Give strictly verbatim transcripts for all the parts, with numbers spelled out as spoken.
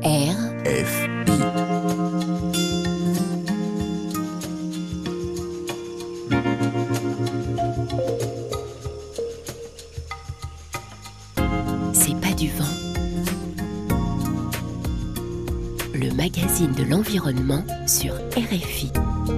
R F I. C'est pas du vent. Le magazine de l'environnement sur R F I.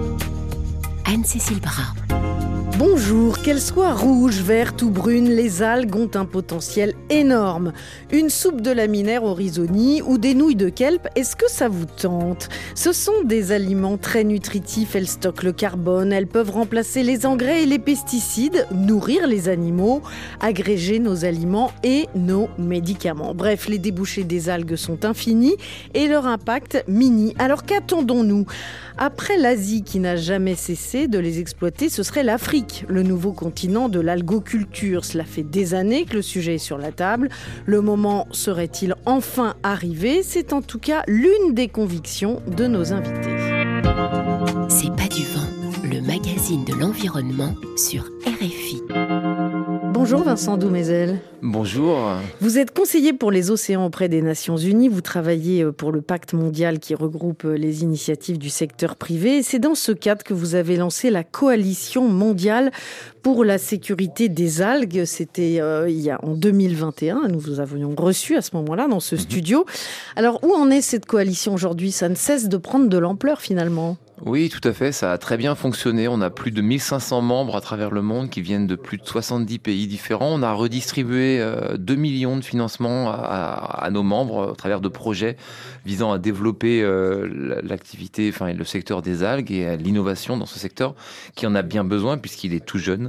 Anne-Cécile Bras. Bonjour, qu'elles soient rouges, vertes ou brunes, les algues ont un potentiel énorme. Une soupe de laminaire au risoni ou des nouilles de kelp, est-ce que ça vous tente ? Ce sont des aliments très nutritifs, elles stockent le carbone, elles peuvent remplacer les engrais et les pesticides, nourrir les animaux, agréger nos aliments et nos médicaments. Bref, les débouchés des algues sont infinis et leur impact mini. Alors qu'attendons-nous ? Après l'Asie qui n'a jamais cessé de les exploiter, ce serait l'Afrique, le nouveau continent de l'algoculture. Cela fait des années que le sujet est sur la table. Le moment serait-il enfin arrivé ? C'est en tout cas l'une des convictions de nos invités. C'est pas du vent, le magazine de l'environnement sur R F I. Bonjour Vincent Doumézel. Bonjour. Vous êtes conseiller pour les océans auprès des Nations Unies. Vous travaillez pour le pacte mondial qui regroupe les initiatives du secteur privé. Et c'est dans ce cadre que vous avez lancé la coalition mondiale pour la sécurité des algues. C'était euh, il y a, en deux mille vingt et un. Nous vous avions reçu à ce moment-là dans ce studio. Alors où en est cette coalition aujourd'hui ? Ça ne cesse de prendre de l'ampleur finalement. Oui, tout à fait, ça a très bien fonctionné. On a plus de mille cinq cents membres à travers le monde qui viennent de plus de soixante-dix pays différents. On a redistribué euh, deux millions de financements à, à, à nos membres à travers de projets visant à développer euh, l'activité, enfin le secteur des algues et l'innovation dans ce secteur qui en a bien besoin puisqu'il est tout jeune.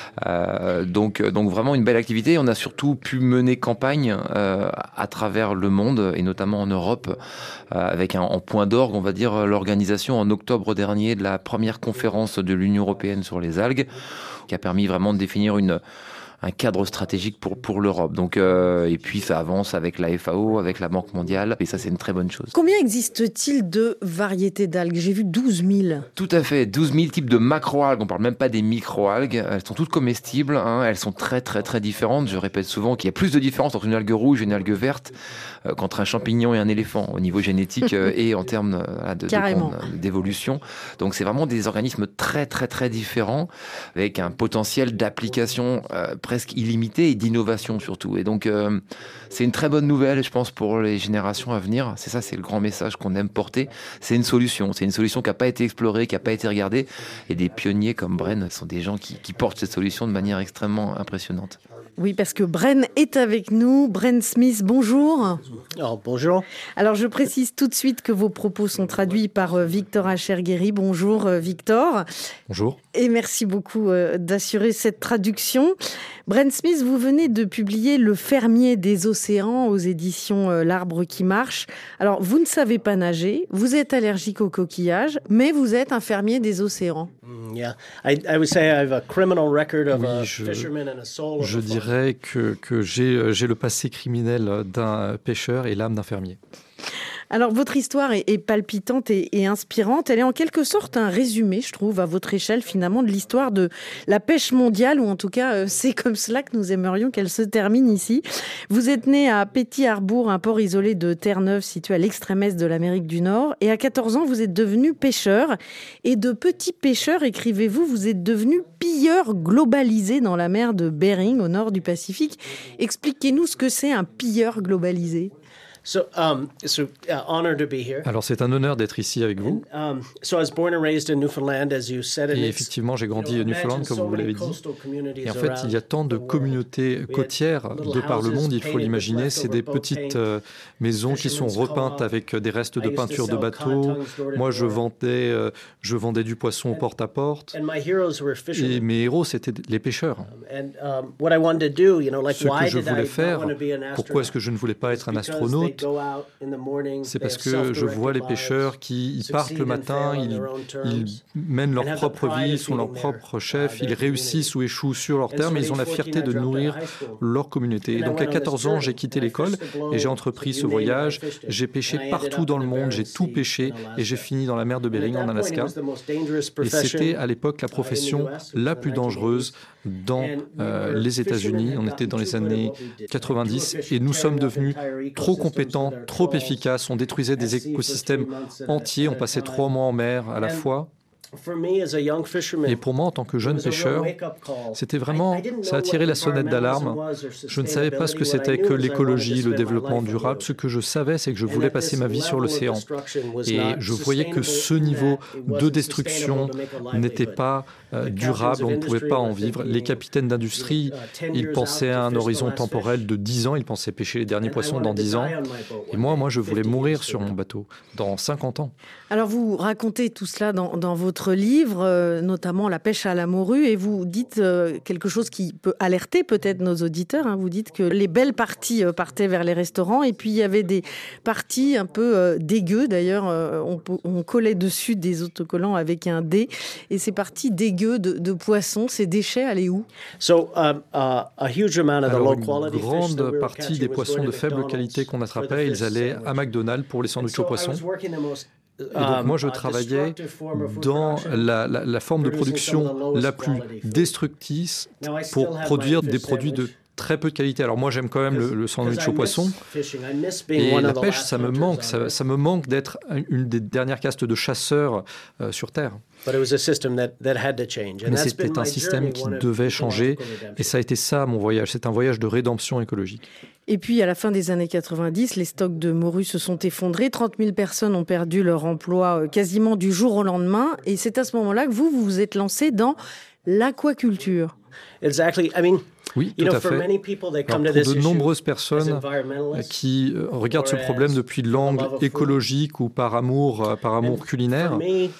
Euh, donc, donc vraiment une belle activité. On a surtout pu mener campagne euh, à travers le monde et notamment en Europe euh, avec un, en point d'orgue, on va dire, l'organisation en octobre octobre dernier de la première conférence de l'Union européenne sur les algues, qui a permis vraiment de définir une, un cadre stratégique pour, pour l'Europe. Donc, euh, et puis ça avance avec la F A O, avec la Banque mondiale, et ça c'est une très bonne chose. Combien existe-t-il de variétés d'algues ? J'ai vu douze mille. Tout à fait, douze mille types de macro-algues, on parle même pas des micro-algues, elles sont toutes comestibles, hein. Elles sont très très très différentes. Je répète souvent qu'il y a plus de différence entre une algue rouge et une algue verte euh, qu'entre un champignon et un éléphant, au niveau génétique euh, et en termes euh, de, de, d'évolution. Donc c'est vraiment des organismes très très très différents, avec un potentiel d'application euh, presque illimité et d'innovation surtout. Et donc, euh, c'est une très bonne nouvelle, je pense, pour les générations à venir. C'est ça, c'est le grand message qu'on aime porter. C'est une solution. C'est une solution qui n'a pas été explorée, qui n'a pas été regardée. Et des pionniers comme Bren sont des gens qui, qui portent cette solution de manière extrêmement impressionnante. Oui, parce que Bren est avec nous. Bren Smith, bonjour. Oh, bonjour. Alors, je précise tout de suite que vos propos sont traduits par Victor Achergueri. Bonjour, Victor. Bonjour. Et merci beaucoup d'assurer cette traduction. Bren Smith, vous venez de publier Le fermier des océans aux éditions L'Arbre qui marche. Alors, vous ne savez pas nager, vous êtes allergique aux coquillages, mais vous êtes un fermier des océans. Mm, yeah. I, I would say I have a criminal record of oui, a je, fisherman and a soul of je a dirais que, que j'ai, j'ai le passé criminel d'un pêcheur et l'âme d'un fermier. Alors, votre histoire est, est palpitante et, et inspirante. Elle est en quelque sorte un résumé, je trouve, à votre échelle, finalement, de l'histoire de la pêche mondiale, ou en tout cas, euh, c'est comme cela que nous aimerions qu'elle se termine ici. Vous êtes né à Petty Harbour, un port isolé de Terre-Neuve, situé à l'extrême est de l'Amérique du Nord. Et à quatorze ans, vous êtes devenu pêcheur. Et de petit pêcheur, écrivez-vous, vous êtes devenu pilleur globalisé dans la mer de Bering, au nord du Pacifique. Expliquez-nous ce que c'est un pilleur globalisé. So, um, so, uh, honored to be here. Alors, c'est un honneur d'être ici avec vous. And, um, so I was born and raised in Newfoundland, as you said. Et effectivement, j'ai grandi au Newfoundland, comme vous l'avez dit. Et en fait, il y a tant de communautés côtières de par le monde, il faut l'imaginer. C'est des petites euh, maisons qui sont repeintes avec des restes de peinture de bateaux. Moi, je vendais, euh, je vendais du poisson au porte-à-porte. Et mes héros, c'était les pêcheurs. Ce que je voulais faire, pourquoi est-ce que je ne voulais pas être un astronaute ? C'est parce que je vois les pêcheurs qui ils partent le matin, ils, ils mènent leur propre vie, ils sont leurs propres chefs, ils réussissent ou échouent sur leur terre, mais ils ont la fierté de nourrir leur communauté. Et donc à quatorze ans, j'ai quitté l'école et j'ai entrepris ce voyage. J'ai pêché partout dans le monde, j'ai tout pêché et j'ai fini dans la mer de Bering en Alaska. Et c'était à l'époque la profession la plus dangereuse dans euh, les États-Unis. On était dans les années quatre-vingt-dix et nous sommes devenus trop compétents compétents, trop efficaces. On détruisait des écosystèmes entiers. On passait trois mois en mer à la fois. Et pour moi, en tant que jeune pêcheur, c'était vraiment, ça a tiré la sonnette d'alarme. Je ne savais pas ce que c'était que l'écologie, le développement durable. Ce que je savais, c'est que je voulais passer ma vie sur l'océan. Et je voyais que ce niveau de destruction n'était pas euh, durable, on ne pouvait pas en vivre. Les capitaines d'industrie, ils pensaient à un horizon temporel de dix ans, ils pensaient pêcher les derniers poissons dans dix ans. Et moi, moi, je voulais mourir sur mon bateau dans cinquante ans. Alors, vous racontez tout cela dans, dans votre livre, euh, notamment la pêche à la morue, et vous dites euh, quelque chose qui peut alerter peut-être nos auditeurs. Hein. Vous dites que les belles parties euh, partaient vers les restaurants, et puis il y avait des parties un peu euh, dégueu. D'ailleurs, euh, on, on collait dessus des autocollants avec un dé, et ces parties dégueu de, de poissons, ces déchets allaient où? So, um, uh, a huge amount of the Alors, low quality une grande partie des poissons de faible qualité qu'on attrapait, ils allaient à McDonald's pour les sandwichs aux poissons. Et donc moi, je travaillais dans la, la, la forme de production la plus destructrice pour produire des produits de très peu de qualité. Alors moi, j'aime quand même le, le sandwich au poisson. Et la pêche, ça me manque. Ça, ça me manque d'être une des dernières castes de chasseurs euh, sur Terre. Mais c'était un système qui devait changer. Et ça a été ça, mon voyage. C'est un voyage de rédemption écologique. Et puis, à la fin des années quatre-vingt-dix, les stocks de morue se sont effondrés. trente mille personnes ont perdu leur emploi quasiment du jour au lendemain. Et c'est à ce moment-là que vous, vous vous êtes lancé dans l'aquaculture. Exactly. I mean, oui, tout à fait. Alors, pour de nombreuses personnes qui regardent ce problème depuis l'angle écologique ou par amour, par amour culinaire,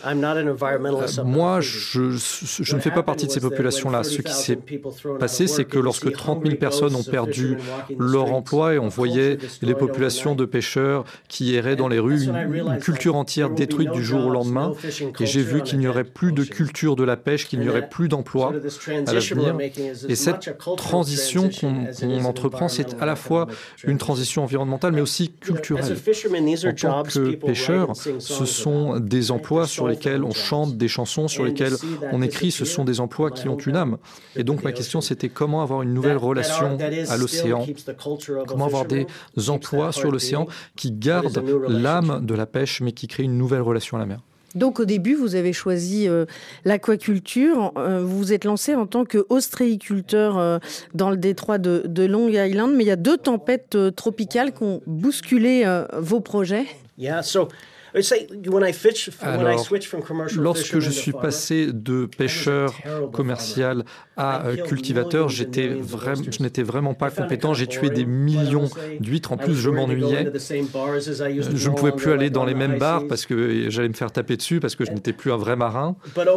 moi, je, je ne fais pas partie de ces populations-là. Ce qui s'est passé, c'est que lorsque trente mille personnes ont perdu leur emploi et on voyait les populations de pêcheurs qui erraient dans les rues, une, une culture entière détruite du jour au lendemain, et j'ai vu qu'il n'y aurait plus de culture de la pêche, qu'il n'y aurait plus d'emploi à l'avenir. Et cette transition qu'on qu'on entreprend, c'est à la fois une transition environnementale, mais aussi culturelle. En tant que pêcheur, ce sont des emplois sur lesquels on chante des chansons, sur lesquels on écrit, ce sont des emplois qui ont une âme. Et donc ma question, c'était comment avoir une nouvelle relation à l'océan, comment avoir des emplois sur l'océan qui gardent l'âme de la pêche, mais qui créent une nouvelle relation à la mer. Donc au début, vous avez choisi euh, l'aquaculture. Euh, vous vous êtes lancé en tant qu'ostréiculteur euh, dans le détroit de, de Long Island. Mais il y a deux tempêtes euh, tropicales qui ont bousculé euh, vos projets. Yeah, so... Alors, lorsque je suis passé de pêcheur commercial à cultivateur, j'étais vraiment, je n'étais vraiment pas compétent. J'ai tué des millions d'huîtres. En plus, je m'ennuyais. Je ne pouvais plus aller dans les mêmes bars parce que j'allais me faire taper dessus parce que je n'étais plus un vrai marin.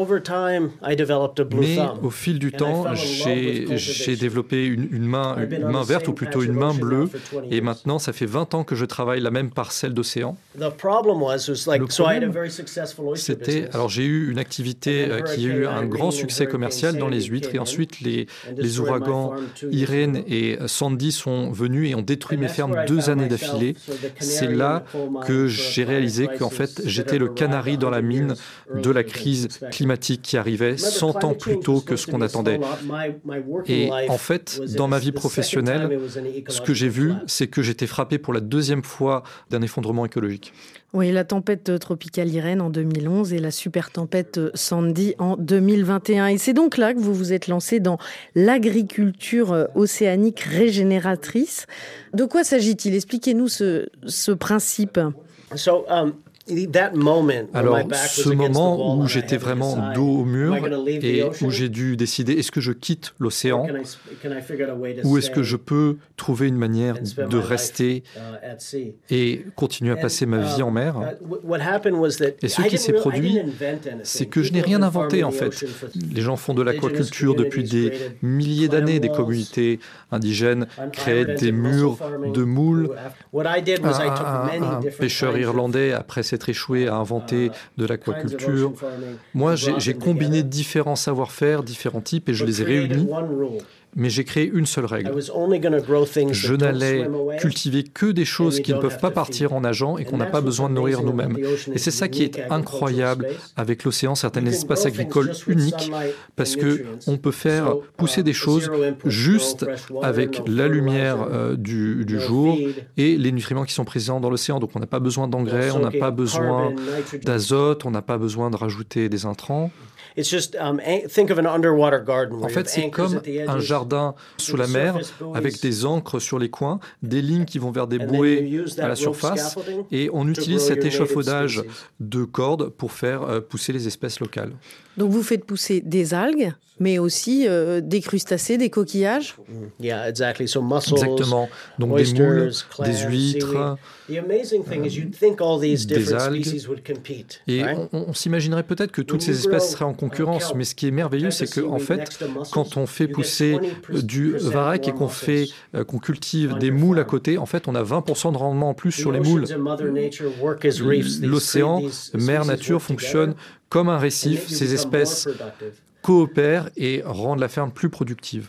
Mais au fil du temps, j'ai, j'ai développé une, une, main, une main verte ou plutôt une main bleue. Et maintenant, ça fait vingt ans que je travaille la même parcelle d'océan. Le problème, c'était... Alors, j'ai eu une activité qui a eu un grand succès commercial dans les huîtres. Et ensuite, les, les ouragans Irene et Sandy sont venus et ont détruit mes fermes deux années d'affilée. C'est là que j'ai réalisé qu'en fait, j'étais le canari dans la mine de la crise climatique qui arrivait cent ans plus tôt que ce qu'on attendait. Et en fait, dans ma vie professionnelle, ce que j'ai vu, c'est que j'étais frappé pour la deuxième fois d'un effondrement écologique. Oui, la tempête tropicale Irene en deux mille onze et la super tempête Sandy en deux mille vingt et un. Et c'est donc là que vous vous êtes lancé dans l'agriculture océanique régénératrice. De quoi s'agit-il? Expliquez-nous ce, ce principe. So, um... Alors, ce moment où j'étais vraiment dos au mur et où j'ai dû décider, est-ce que je quitte l'océan ou est-ce que je peux trouver une manière de rester et continuer à passer ma vie en mer? Et ce qui s'est produit, c'est que je n'ai rien inventé en fait. Les gens font de l'aquaculture depuis des milliers d'années, des communautés indigènes créaient des murs de moules. Un, un, un pêcheur irlandais, après s'être échoué à inventer de l'aquaculture. Moi, j'ai, j'ai combiné différents savoir-faire, différents types, et je les ai réunis mais j'ai créé une seule règle. Je n'allais cultiver que des choses qui ne peuvent pas partir en nageant et qu'on n'a pas besoin de nourrir nous-mêmes. Et c'est ça qui est incroyable avec l'océan, certains espaces agricoles uniques, parce qu'on peut faire pousser des choses juste avec la lumière euh, du, du jour et les nutriments qui sont présents dans l'océan. Donc on n'a pas besoin d'engrais, on n'a pas besoin d'azote, on n'a pas besoin de rajouter des intrants. It's just, um, think of an underwater garden where En fait, c'est comme un jardin sous la mer avec des ancres sur les coins, des lignes qui vont vers des bouées à la surface et on utilise cet échafaudage de cordes pour faire euh, pousser les espèces locales. Donc vous faites pousser des algues, mais aussi euh, des crustacés, des coquillages. Yeah, exactly. So mussels, exactement. Donc oysters, des moules, clams, des huîtres, the amazing thing is you'd think all these different algues, species would compete. Et right? on, on s'imaginerait peut-être que toutes ces espèces seraient en concurrence, mais ce qui est merveilleux, c'est que en fait, quand on fait pousser du varech et qu'on fait, euh, qu'on cultive des moules à côté, en fait, on a vingt pour cent de rendement en plus sur les moules. L'océan, Mère Nature fonctionne comme un récif. Ces espèces coopèrent et rendent la ferme plus productive.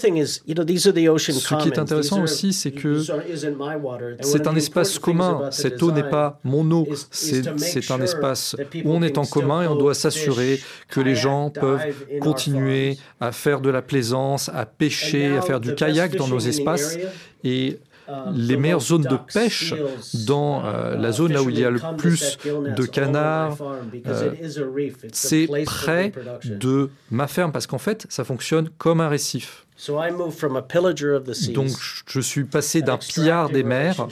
Ce qui est intéressant aussi, c'est que c'est un espace commun. Cette eau n'est pas mon eau, c'est, c'est un espace où on est en commun et on doit s'assurer que les gens peuvent continuer à faire de la plaisance, à pêcher, à faire du kayak dans nos espaces. Et les meilleures zones de pêche dans euh, la zone là où il y a le plus de canards, euh, c'est près de ma ferme parce qu'en fait, ça fonctionne comme un récif. Donc, je suis passé d'un pillard des mers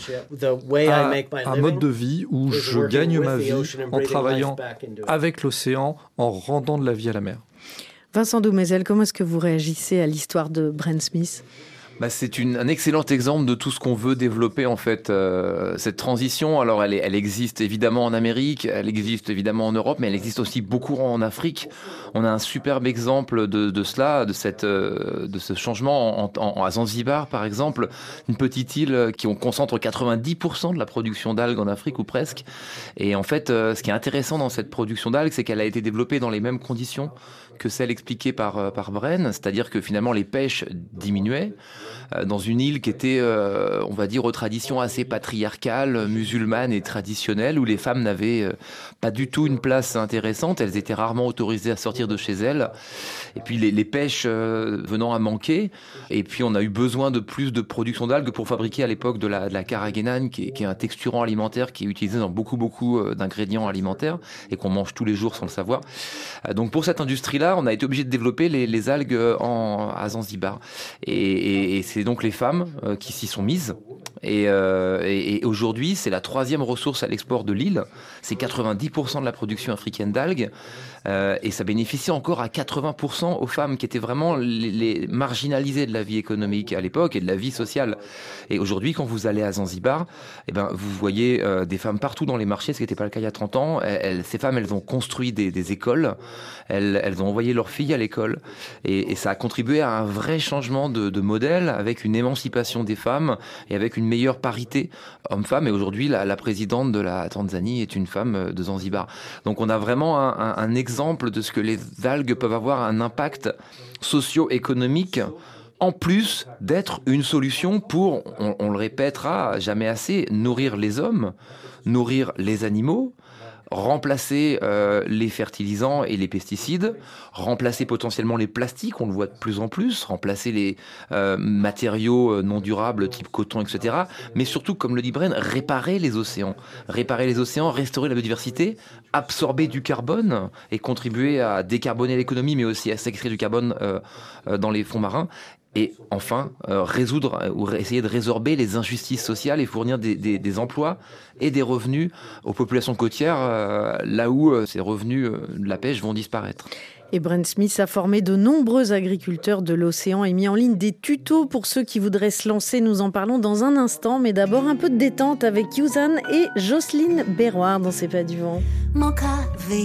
à un mode de vie où je gagne ma vie en travaillant avec l'océan, en rendant de la vie à la mer. Vincent Doumézel, comment est-ce que vous réagissez à l'histoire de Brent Smith ? Bah, c'est une, un excellent exemple de tout ce qu'on veut développer en fait. Euh, cette transition, alors elle, est, elle existe évidemment en Amérique, elle existe évidemment en Europe, mais elle existe aussi beaucoup en Afrique. On a un superbe exemple de, de cela, de, cette, de ce changement en, en, à Zanzibar par exemple, une petite île qui on concentre quatre-vingt-dix pour cent de la production d'algues en Afrique ou presque. Et en fait, euh, ce qui est intéressant dans cette production d'algues, c'est qu'elle a été développée dans les mêmes conditions que celle expliquée par, par Brent, c'est-à-dire que finalement les pêches diminuaient euh, dans une île qui était, euh, on va dire, aux traditions assez patriarcales, musulmanes et traditionnelles, où les femmes n'avaient euh, pas du tout une place intéressante, elles étaient rarement autorisées à sortir de chez elles, et puis les, les pêches euh, venant à manquer, et puis on a eu besoin de plus de production d'algues pour fabriquer à l'époque de la, de la carragénane, qui est, qui est un texturant alimentaire qui est utilisé dans beaucoup, beaucoup d'ingrédients alimentaires, et qu'on mange tous les jours sans le savoir. Euh, donc pour cette industrie-là, on a été obligé de développer les, les algues en, à Zanzibar. Et, et, et c'est donc les femmes euh, qui s'y sont mises. Et, euh, et, et aujourd'hui, c'est la troisième ressource à l'export de l'île. C'est quatre-vingt-dix pour cent de la production africaine d'algues. Euh, et ça bénéficie encore à quatre-vingts pour cent aux femmes qui étaient vraiment les, les marginalisées de la vie économique à l'époque et de la vie sociale. Et aujourd'hui, quand vous allez à Zanzibar, eh ben, vous voyez euh, des femmes partout dans les marchés, ce qui n'était pas le cas il y a trente ans. Elles, ces femmes, elles ont construit des, des écoles, elles, elles ont envoyé leurs filles à l'école. Et, et ça a contribué à un vrai changement de, de modèle, avec une émancipation des femmes et avec une meilleure parité homme-femme. Et aujourd'hui, la, la présidente de la Tanzanie est une femme de Zanzibar. Donc on a vraiment un, un, un exemple exemple de ce que les algues peuvent avoir un impact socio-économique, en plus d'être une solution pour, on, on le répétera jamais assez, nourrir les hommes, nourrir les animaux, remplacer euh, les fertilisants et les pesticides, remplacer potentiellement les plastiques, on le voit de plus en plus, remplacer les euh, matériaux non durables type coton, et cetera. Mais surtout, comme le dit Brent, réparer les océans. Réparer les océans, restaurer la biodiversité, absorber du carbone et contribuer à décarboner l'économie, mais aussi à séquestrer du carbone euh, euh, dans les fonds marins. Et enfin, euh, résoudre euh, ou essayer de résorber les injustices sociales et fournir des, des, des emplois et des revenus aux populations côtières, euh, là où euh, ces revenus euh, de la pêche vont disparaître. Et Brent Smith a formé de nombreux agriculteurs de l'océan et mis en ligne des tutos pour ceux qui voudraient se lancer. Nous en parlons dans un instant, mais d'abord un peu de détente avec Youzan et Jocelyne Berroir dans C'est pas du vent. Mon cas veillé,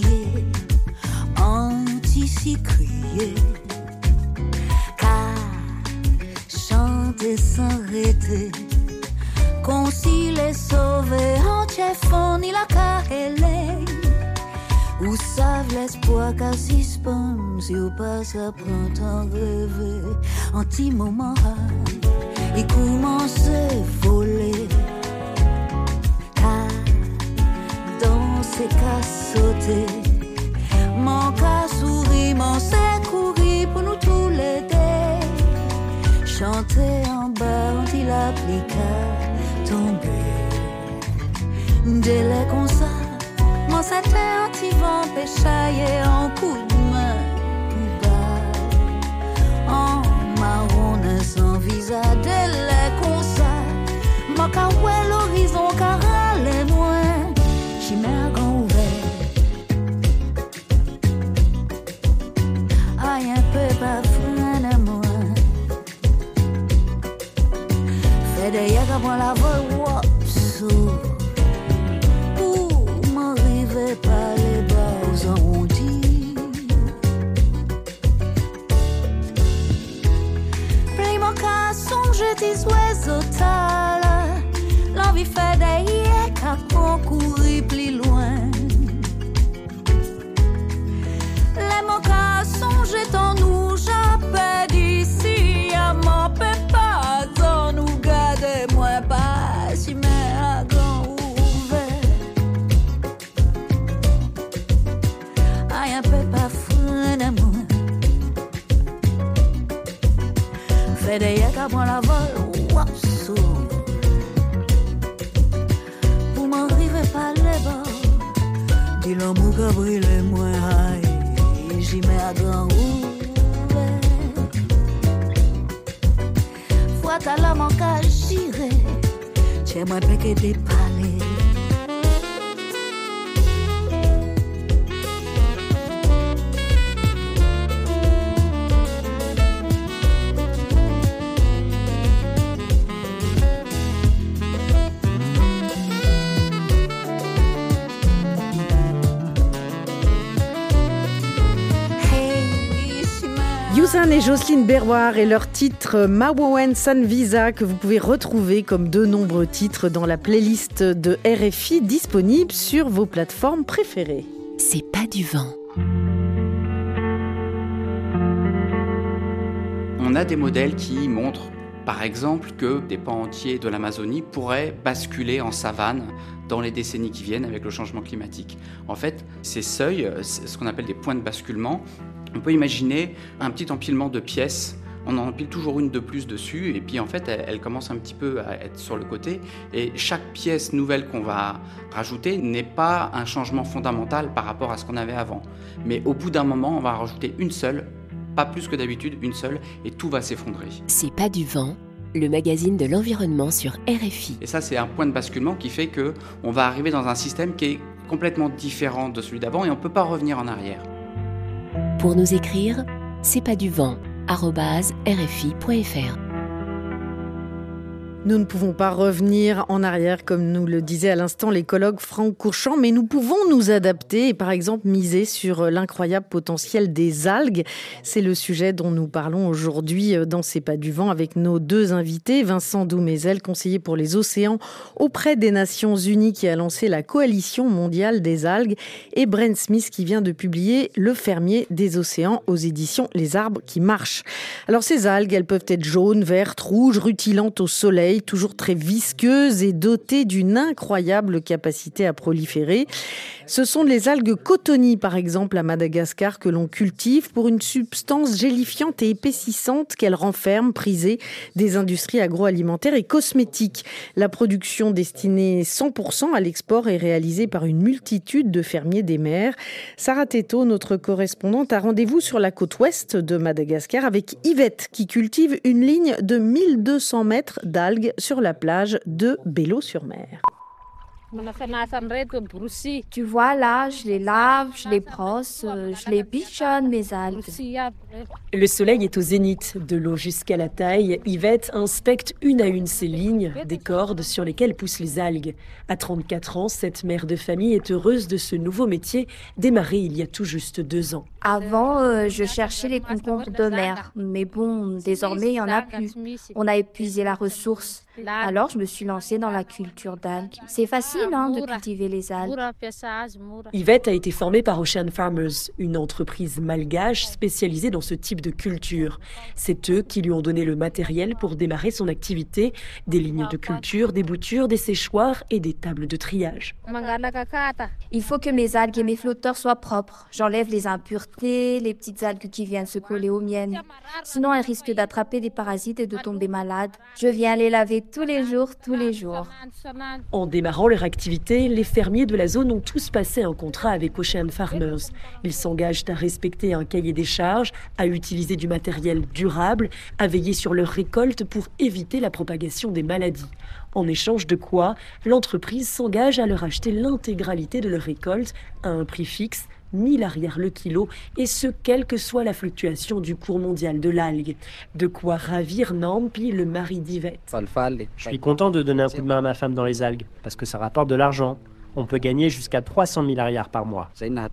anti-crier, chanter sans arrêter, concilier, sauver, entier, fournir la carrelée, où savent espoir qu'a suspend, si ou pas ça prend temps rêver. En petit moment, il commence à voler. Car danser, qu'à sauter, mon cas sourit, mon c'est courir pour nous tous les deux. Chanter en bas, on dit l'applique à tomber. Délai comme ça, mon c'était un petit vent péchaillé en coup de main. En marron, sans visa, délai comme ça. Mon cas, ouais, l'horizon, car elle est loin. J'y mets un grand ouvert. Aïe, un peu pas frein à moi. Fait des yeux à moi la vol, wop, sous. Pas les bas aux arrondis. Plein mon cas, songe tes oiseaux tala. L'envie fait des yeux qu'à concourir plus loin. Les mon cas, songe ton nous, j'appelle d'ici. À mon papa, dans nous garder moins pas si mais à grand. Un peu pas frein à moi. Fait des yeux qu'à moi la vol, wapsou. Pour m'arriver par les bords, dis l'amour qu'a brûlé moins high. J'y mets à grand ouvert. Fois ta l'âme en cas j'irai. Tiens moi péqué des palais. Youssan et Jocelyne Berroir et leur titre Mawowen San Visa que vous pouvez retrouver comme de nombreux titres dans la playlist de R F I disponible sur vos plateformes préférées. C'est pas du vent. On a des modèles qui montrent par exemple que des pans entiers de l'Amazonie pourraient basculer en savane dans les décennies qui viennent avec le changement climatique. En fait, ces seuils, c'est ce qu'on appelle des points de basculement. On peut imaginer un petit empilement de pièces. On en empile toujours une de plus dessus et puis en fait, elle, elle commence un petit peu à être sur le côté. Et chaque pièce nouvelle qu'on va rajouter n'est pas un changement fondamental par rapport à ce qu'on avait avant. Mais au bout d'un moment, on va rajouter une seule, pas plus que d'habitude, une seule, et tout va s'effondrer. C'est pas du vent, le magazine de l'environnement sur R F I. Et ça, c'est un point de basculement qui fait qu'on va arriver dans un système qui est complètement différent de celui d'avant et on ne peut pas revenir en arrière. Pour nous écrire, c'est pas du vent arobase r f i point f r. Nous ne pouvons pas revenir en arrière, comme nous le disait à l'instant l'écologue Franck Courchamp, mais nous pouvons nous adapter et par exemple miser sur l'incroyable potentiel des algues. C'est le sujet dont nous parlons aujourd'hui dans C'est pas du vent avec nos deux invités. Vincent Doumézel, conseiller pour les océans auprès des Nations Unies qui a lancé la Coalition mondiale des algues, et Brent Smith qui vient de publier Le fermier des océans aux éditions Les arbres qui marchent. Alors ces algues, elles peuvent être jaunes, vertes, rouges, rutilantes au soleil, toujours très visqueuses et dotées d'une incroyable capacité à proliférer. Ce sont les algues cotonie, par exemple, à Madagascar, que l'on cultive pour une substance gélifiante et épaississante qu'elle renferme, prisée des industries agroalimentaires et cosmétiques. La production destinée cent pour cent à l'export est réalisée par une multitude de fermiers des mers. Sarah Théto, notre correspondante, a rendez-vous sur la côte ouest de Madagascar avec Yvette, qui cultive une ligne de mille deux cents mètres d'algues sur la plage de Bello-sur-Mer. Tu vois là, je les lave, je les brosse, je les bichonne mes algues. Le soleil est au zénith, de l'eau jusqu'à la taille. Yvette inspecte une à une ces lignes, des cordes sur lesquelles poussent les algues. À trente-quatre ans, cette mère de famille est heureuse de ce nouveau métier, démarré il y a tout juste deux ans. Avant, euh, je cherchais les concombres de mer, mais bon, désormais, il n'y en a plus. On a épuisé la ressource. Alors, je me suis lancée dans la culture d'algues. C'est facile hein, de cultiver les algues. Yvette a été formée par Ocean Farmers, une entreprise malgache spécialisée dans ce type de culture. C'est eux qui lui ont donné le matériel pour démarrer son activité, des lignes de culture, des boutures, des séchoirs et des tables de triage. Il faut que mes algues et mes flotteurs soient propres. J'enlève les impuretés, les petites algues qui viennent se coller aux miennes. Sinon, elles risquent d'attraper des parasites et de tomber malades. Je viens les laver tous les jours, tous les jours. En démarrant leur activité, les fermiers de la zone ont tous passé un contrat avec Ocean Farmers. Ils s'engagent à respecter un cahier des charges, à utiliser du matériel durable, à veiller sur leur récolte pour éviter la propagation des maladies. En échange de quoi, l'entreprise s'engage à leur acheter l'intégralité de leur récolte à un prix fixe, mille arrière le kilo, et ce, quelle que soit la fluctuation du cours mondial de l'algue. De quoi ravir Nampi, le mari d'Yvette. Je suis content de donner un coup de main à ma femme dans les algues, parce que ça rapporte de l'argent. On peut gagner jusqu'à trois cent mille arrières par mois.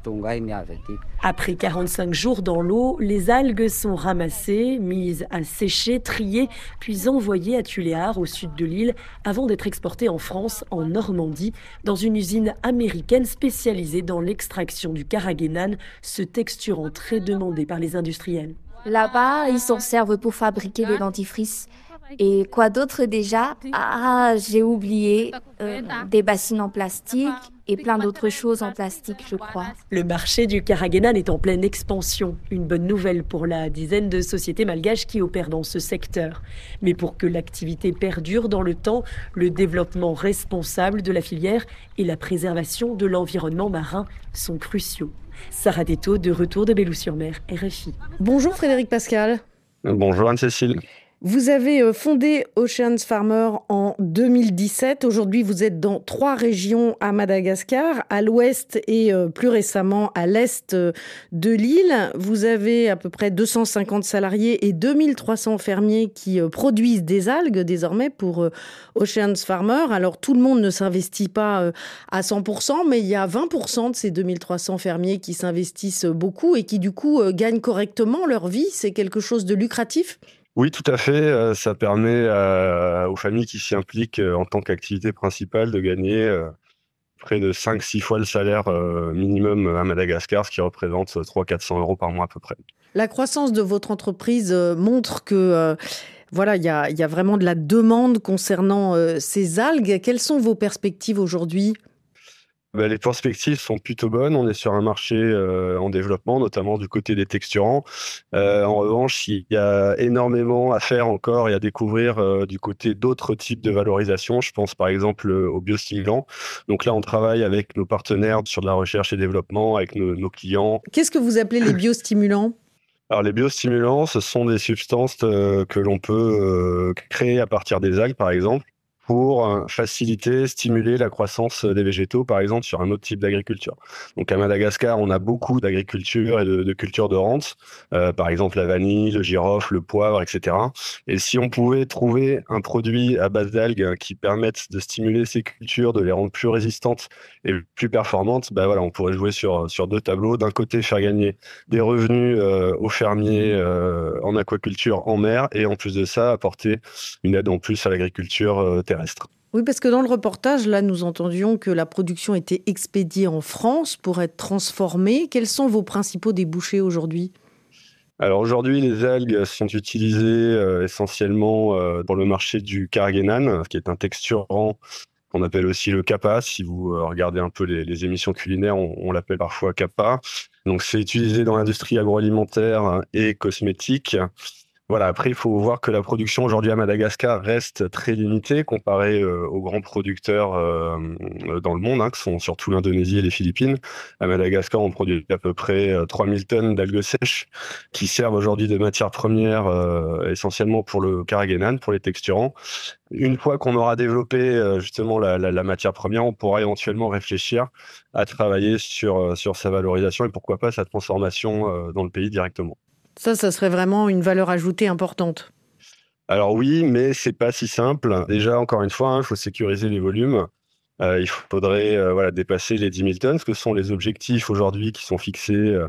Après quarante-cinq jours dans l'eau, les algues sont ramassées, mises à sécher, triées, puis envoyées à Tuléar, au sud de l'île, avant d'être exportées en France, en Normandie, dans une usine américaine spécialisée dans l'extraction du carragénane, ce texturant très demandé par les industriels. Là-bas, ils s'en servent pour fabriquer des dentifrices. Et quoi d'autre déjà? Ah, j'ai oublié. Euh, des bassines en plastique et plein d'autres choses en plastique, je crois. Le marché du carragénane est en pleine expansion. Une bonne nouvelle pour la dizaine de sociétés malgaches qui opèrent dans ce secteur. Mais pour que l'activité perdure dans le temps, le développement responsable de la filière et la préservation de l'environnement marin sont cruciaux. Sarah Detto, de retour de Belloux-sur-Mer, R F I. Bonjour Frédéric Pascal. Bonjour Anne-Cécile. Vous avez fondé Ocean Farmers en deux mille dix-sept. Aujourd'hui, vous êtes dans trois régions à Madagascar, à l'ouest et plus récemment à l'est de l'île. Vous avez à peu près deux cent cinquante salariés et deux mille trois cents fermiers qui produisent des algues désormais pour Ocean Farmers. Alors, tout le monde ne s'investit pas à cent pour cent, mais il y a vingt pour cent de ces deux mille trois cents fermiers qui s'investissent beaucoup et qui, du coup, gagnent correctement leur vie. C'est quelque chose de lucratif ? Oui, tout à fait. Ça permet à, aux familles qui s'y impliquent en tant qu'activité principale de gagner près de cinq à six fois le salaire minimum à Madagascar, ce qui représente trois cents à quatre cents euros par mois à peu près. La croissance de votre entreprise montre que euh, voilà, il y a, y a vraiment de la demande concernant euh, ces algues. Quelles sont vos perspectives aujourd'hui ? Ben, les perspectives sont plutôt bonnes. On est sur un marché euh, en développement, notamment du côté des texturants. Euh, en revanche, il y a énormément à faire encore et à découvrir euh, du côté d'autres types de valorisation. Je pense par exemple aux biostimulants. Donc là, on travaille avec nos partenaires sur de la recherche et développement, avec nos, nos clients. Qu'est-ce que vous appelez les biostimulants ? Alors les biostimulants, ce sont des substances euh, que l'on peut euh, créer à partir des algues, par exemple, pour faciliter, stimuler la croissance des végétaux, par exemple, sur un autre type d'agriculture. Donc à Madagascar, on a beaucoup d'agriculture et de, de cultures de rente, euh, par exemple la vanille, le girofle, le poivre, et cetera. Et si on pouvait trouver un produit à base d'algues qui permette de stimuler ces cultures, de les rendre plus résistantes et plus performantes, bah voilà, on pourrait jouer sur, sur deux tableaux. D'un côté, faire gagner des revenus euh, aux fermiers euh, en aquaculture en mer, et en plus de ça, apporter une aide en plus à l'agriculture euh, terrestre. Oui, parce que dans le reportage, là, nous entendions que la production était expédiée en France pour être transformée. Quels sont vos principaux débouchés aujourd'hui ? Alors aujourd'hui, les algues sont utilisées euh, essentiellement euh, pour le marché du carragénane, qui est un texturant qu'on appelle aussi le kappa. Si vous euh, regardez un peu les, les émissions culinaires, on, on l'appelle parfois kappa. Donc c'est utilisé dans l'industrie agroalimentaire et cosmétique. Voilà, après, il faut voir que la production aujourd'hui à Madagascar reste très limitée comparée euh, aux grands producteurs euh, dans le monde, hein, qui sont surtout l'Indonésie et les Philippines. À Madagascar, on produit à peu près euh, trois mille tonnes d'algues sèches qui servent aujourd'hui de matière première euh, essentiellement pour le carragénane, pour les texturants. Une fois qu'on aura développé euh, justement la, la, la matière première, on pourra éventuellement réfléchir à travailler sur, sur sa valorisation et pourquoi pas sa transformation euh, dans le pays directement. Ça, ça serait vraiment une valeur ajoutée importante. Alors oui, mais c'est pas si simple. Déjà, encore une fois, il hein, faut sécuriser les volumes. Euh, il faudrait euh, voilà, dépasser les dix mille tonnes, ce que sont les objectifs aujourd'hui qui sont fixés euh,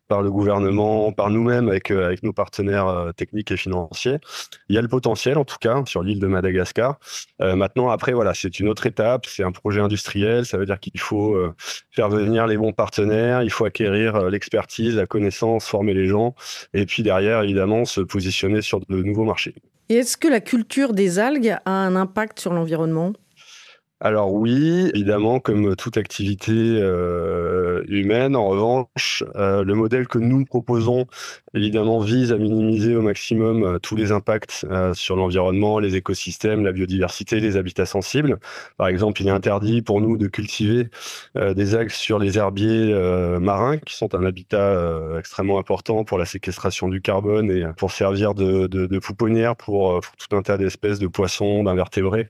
par le gouvernement, par nous-mêmes, avec, euh, avec nos partenaires euh, techniques et financiers. Il y a le potentiel, en tout cas, sur l'île de Madagascar. Euh, maintenant, après, voilà, c'est une autre étape, c'est un projet industriel, ça veut dire qu'il faut euh, faire venir les bons partenaires, il faut acquérir euh, l'expertise, la connaissance, former les gens, et puis derrière, évidemment, se positionner sur de nouveaux marchés. Et est-ce que la culture des algues a un impact sur l'environnement ? Alors oui, évidemment, comme toute activité euh, humaine. En revanche, euh, le modèle que nous proposons, évidemment, vise à minimiser au maximum euh, tous les impacts euh, sur l'environnement, les écosystèmes, la biodiversité, les habitats sensibles. Par exemple, il est interdit pour nous de cultiver euh, des algues sur les herbiers euh, marins, qui sont un habitat euh, extrêmement important pour la séquestration du carbone et pour servir de, de, de pouponnière pour, pour tout un tas d'espèces de poissons, d'invertébrés,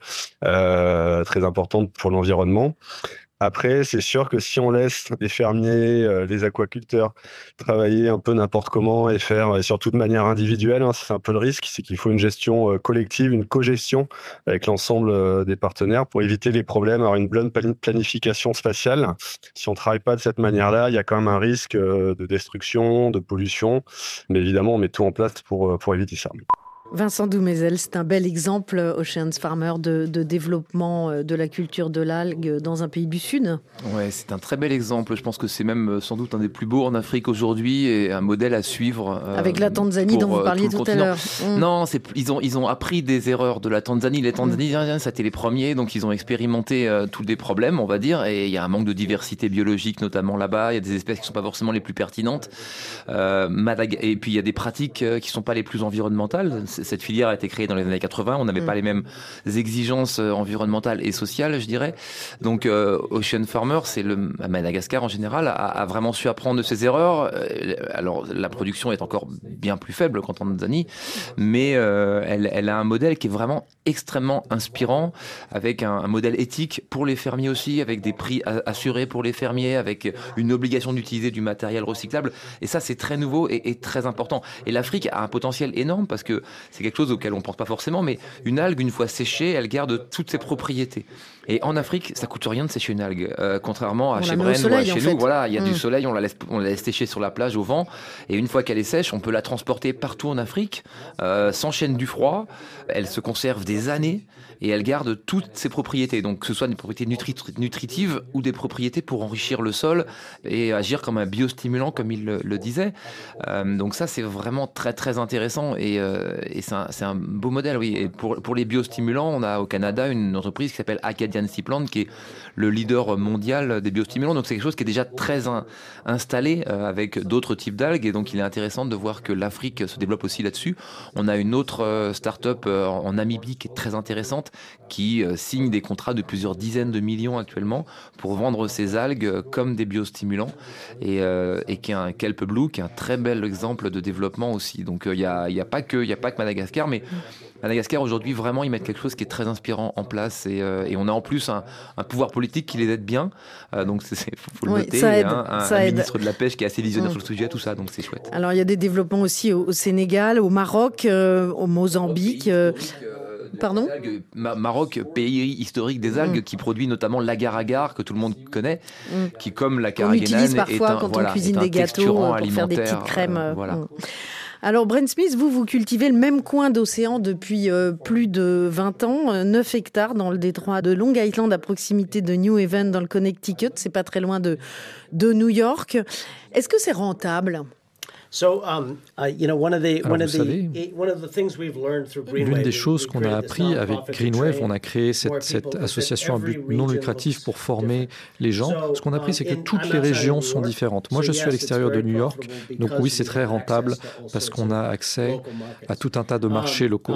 euh, très importants pour l'environnement. Après, c'est sûr que si on laisse les fermiers, euh, les aquaculteurs travailler un peu n'importe comment et faire, et surtout de manière individuelle, hein, c'est un peu le risque, c'est qu'il faut une gestion euh, collective, une co-gestion avec l'ensemble euh, des partenaires pour éviter les problèmes, avoir une bonne planification spatiale. Si on ne travaille pas de cette manière-là, il y a quand même un risque euh, de destruction, de pollution, mais évidemment, on met tout en place pour, pour éviter ça. Vincent Doumézel, c'est un bel exemple, Oceans Farmer, de, de développement de la culture de l'algue dans un pays du Sud. Ouais, c'est un très bel exemple. Je pense que c'est même sans doute un des plus beaux en Afrique aujourd'hui et un modèle à suivre. Euh, Avec la Tanzanie dont vous parliez tout, tout à l'heure. Mmh. Non, c'est, ils, ont, ils ont appris des erreurs de la Tanzanie. Les Tanzaniens, mmh. c'était les premiers, donc ils ont expérimenté euh, tous des problèmes, on va dire. Et il y a un manque de diversité biologique, notamment là-bas. Il y a des espèces qui ne sont pas forcément les plus pertinentes. Euh, Madag- et puis il y a des pratiques euh, qui ne sont pas les plus environnementales. Cette filière a été créée dans les années quatre-vingts. On n'avait mmh. pas les mêmes exigences environnementales et sociales, je dirais. Donc, euh, Ocean Farmer, c'est le, à Madagascar en général, a, a vraiment su apprendre de ses erreurs. Alors, la production est encore bien plus faible qu'en Tanzanie, mais euh, elle, elle a un modèle qui est vraiment extrêmement inspirant, avec un, un modèle éthique pour les fermiers aussi, avec des prix assurés pour les fermiers, avec une obligation d'utiliser du matériel recyclable. Et ça, c'est très nouveau et, et très important. Et l'Afrique a un potentiel énorme parce que c'est quelque chose auquel on ne pense pas forcément, mais une algue, une fois séchée, elle garde toutes ses propriétés. Et en Afrique, ça coûte rien de sécher une algue, euh, contrairement à on chez Bren ou à chez nous. Voilà, il y a mmh. du soleil, on la laisse, on la laisse sécher sur la plage au vent, et une fois qu'elle est sèche, on peut la transporter partout en Afrique, euh, sans chaîne du froid. Elle se conserve des années et elle garde toutes ses propriétés. Donc, que ce soit des propriétés nutri- nutritives ou des propriétés pour enrichir le sol et agir comme un biostimulant, comme il le, le disait. Euh, donc ça, c'est vraiment très très intéressant et, euh, et c'est, un, c'est un beau modèle, oui. Et pour pour les biostimulants, on a au Canada une entreprise qui s'appelle Acadian Seaplant, qui est le leader mondial des biostimulants. Donc c'est quelque chose qui est déjà très in, installé euh, avec d'autres types d'algues. Et donc il est intéressant de voir que l'Afrique se développe aussi là-dessus. On a une autre euh, start-up euh, en Namibie qui est très intéressante, qui euh, signe des contrats de plusieurs dizaines de millions actuellement pour vendre ces algues euh, comme des biostimulants et, euh, et qui est un Kelp Blue, qui est un très bel exemple de développement aussi. Donc il euh, n'y a, y a pas que, y a pas que Madagascar, mais Madagascar aujourd'hui vraiment ils mettent quelque chose qui est très inspirant en place et, euh, et on a en plus un, un pouvoir politique qui les aide bien, euh, donc il faut, faut le oui, noter, ça aide, hein, un, ça un ministre de la pêche qui est assez visionnaire mmh. sur le sujet, tout ça, donc c'est chouette. Alors il y a des développements aussi au, au Sénégal, au Maroc, euh, au Mozambique. Euh, Pardon algues, Ma- Maroc, pays historique des algues, mmh. qui produit notamment l'agar-agar que tout le monde connaît, mmh. qui comme la carragénane on utilise parfois est un, quand voilà, on cuisine des gâteaux pour faire des petites crèmes. Euh, voilà. Mmh. Alors, Brent Smith, vous, vous cultivez le même coin d'océan depuis euh, plus de vingt ans, euh, neuf hectares dans le détroit de Long Island, à proximité de New Haven, dans le Connecticut. C'est pas très loin de, de New York. Est-ce que c'est rentable ? So, um, uh, you know, one of the, one of the, one of the things we've learned through Greenwave. L'une des choses qu'on a appris avec Greenwave, on a créé cette, cette association à but non lucratif pour former les gens. Ce qu'on a appris, c'est que toutes les régions sont différentes. Moi, je suis à l'extérieur de New York, donc oui, c'est très rentable parce qu'on a accès à tout un tas de marchés locaux.